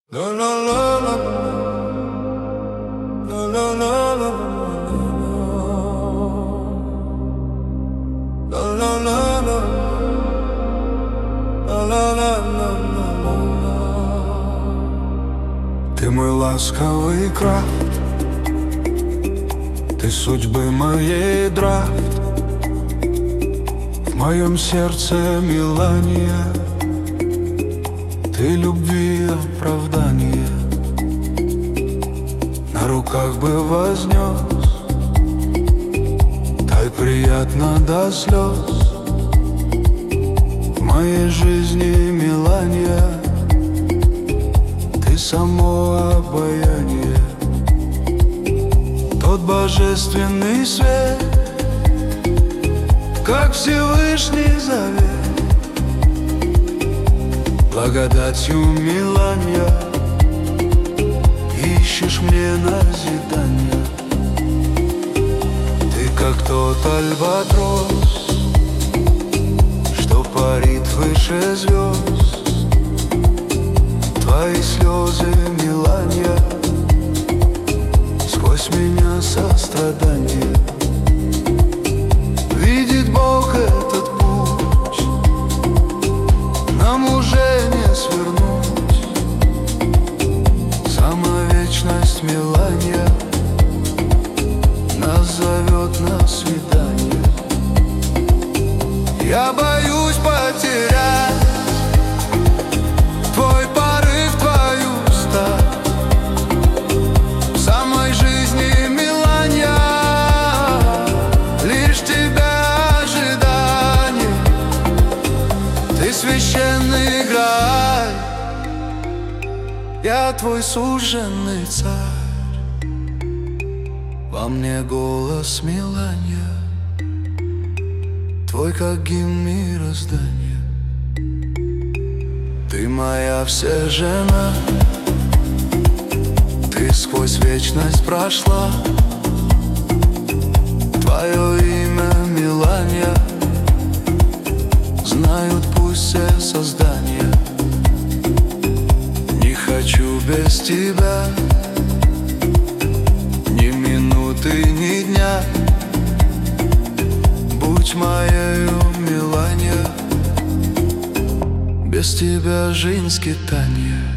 La la la la la la la la la la la la la. Ты мой ласковый крафт, ты судьбы моей драфт, в моем сердце мелания, ты любви оправдание. На руках бы вознес, так приятно до слез. В моей жизни мелания, ты само обаяние. Тот божественный свет, как Всевышний завет, благодатью миланья ищешь мне назидания. Ты как тот альбатрос, что парит выше звезд. Твои слезы, миланья, сквозь меня сострадание. Видит Бог этот путь, нам уже не свернуть. Сама вечность миланья нас зовет на свидание. Я боюсь потерять твой порыв, твою стать. В самой жизни миланья лишь тебя ожидание. Ты священный грай, я твой суженный царь. Во мне голос миланья, твой как гимн мироздания. Ты моя вся жена, ты сквозь вечность прошла. Твое имя миланья знают пусть все создания. Не хочу без тебя ни минуты, ни дня. Будь моею миланья, без тебя жизнь скитанье.